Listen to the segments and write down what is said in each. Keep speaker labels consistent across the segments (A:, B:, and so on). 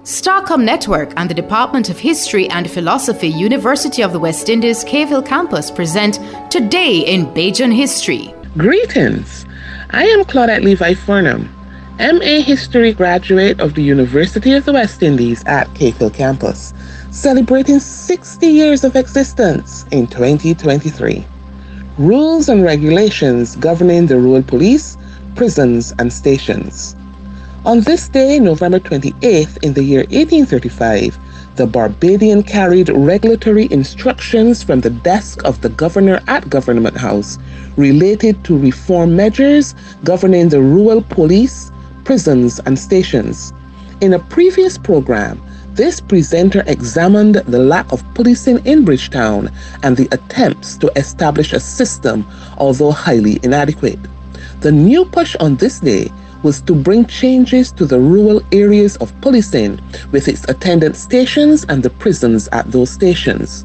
A: Starcom Network and the Department of History and Philosophy, University of the West Indies, Cave Campus present Today in Bajan History.
B: Greetings. I am Claudette Levi Furnham, MA History graduate of the University of the West Indies at Cave Campus, celebrating 60 years of existence in 2023. Rules and regulations governing the rural police, prisons, and stations. On this day, November 28th, in the year 1835, the Barbadian carried regulatory instructions from the desk of the governor at Government House related to reform measures governing the rural police, prisons, and stations. In a previous program, this presenter examined the lack of policing in Bridgetown and the attempts to establish a system, although highly inadequate. The new push on this day was to bring changes to the rural areas of policing with its attendant stations and the prisons at those stations.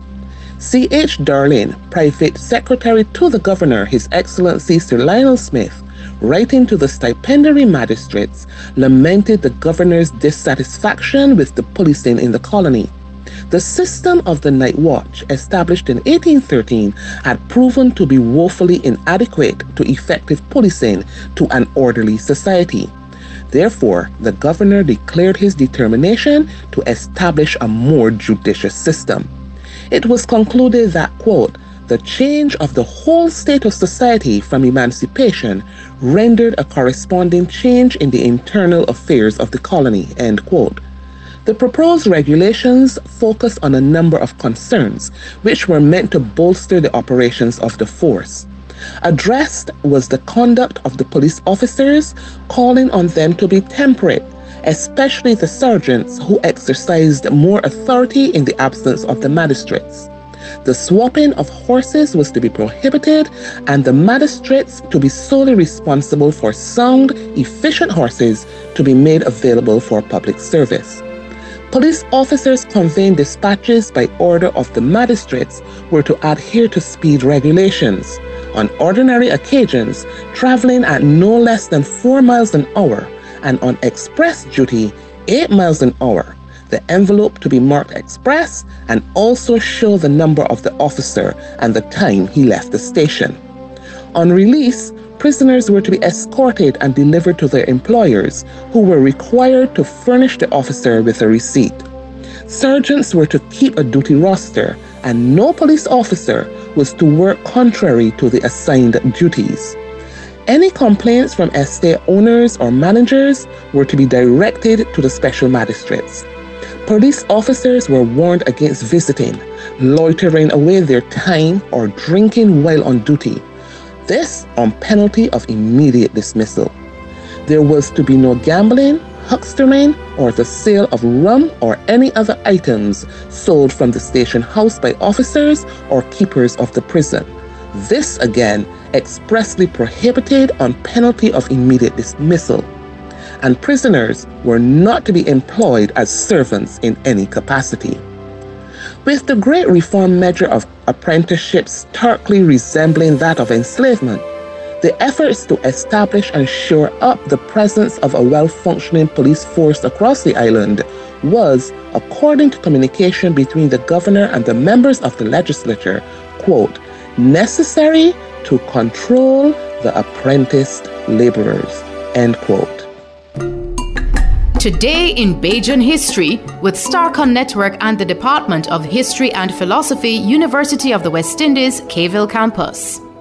B: C.H. Darling, Private Secretary to the Governor, His Excellency Sir Lionel Smith, writing to the stipendiary magistrates, lamented the governor's dissatisfaction with the policing in the colony. The system of the night watch, established in 1813, had proven to be woefully inadequate to effective policing to an orderly society. Therefore, the governor declared his determination to establish a more judicious system. It was concluded that, quote, the change of the whole state of society from emancipation rendered a corresponding change in the internal affairs of the colony, end quote. The proposed regulations focus on a number of concerns which were meant to bolster the operations of the force. Addressed was the conduct of the police officers, calling on them to be temperate, especially the sergeants who exercised more authority in the absence of the magistrates. The swapping of horses was to be prohibited, and the magistrates to be solely responsible for sound, efficient horses to be made available for public service. Police officers conveying dispatches by order of the magistrates were to adhere to speed regulations. On ordinary occasions, traveling at no less than 4 miles an hour, and on express duty, 8 miles an hour. The envelope to be marked express and also show the number of the officer and the time he left the station. On release, prisoners were to be escorted and delivered to their employers, who were required to furnish the officer with a receipt. Sergeants were to keep a duty roster, and no police officer was to work contrary to the assigned duties. Any complaints from estate owners or managers were to be directed to the special magistrates. Police officers were warned against visiting, loitering away their time, or drinking while on duty. This on penalty of immediate dismissal. There was to be no gambling, huckstering, or the sale of rum or any other items sold from the station house by officers or keepers of the prison. This again expressly prohibited on penalty of immediate dismissal. And prisoners were not to be employed as servants in any capacity. With the great reform measure of apprenticeships starkly resembling that of enslavement, the efforts to establish and shore up the presence of a well-functioning police force across the island was, according to communication between the governor and the members of the legislature, quote, necessary to control the apprenticed laborers, end quote.
A: Today in Bajan History with Starcom Network and the Department of History and Philosophy, University of the West Indies, Cave Campus.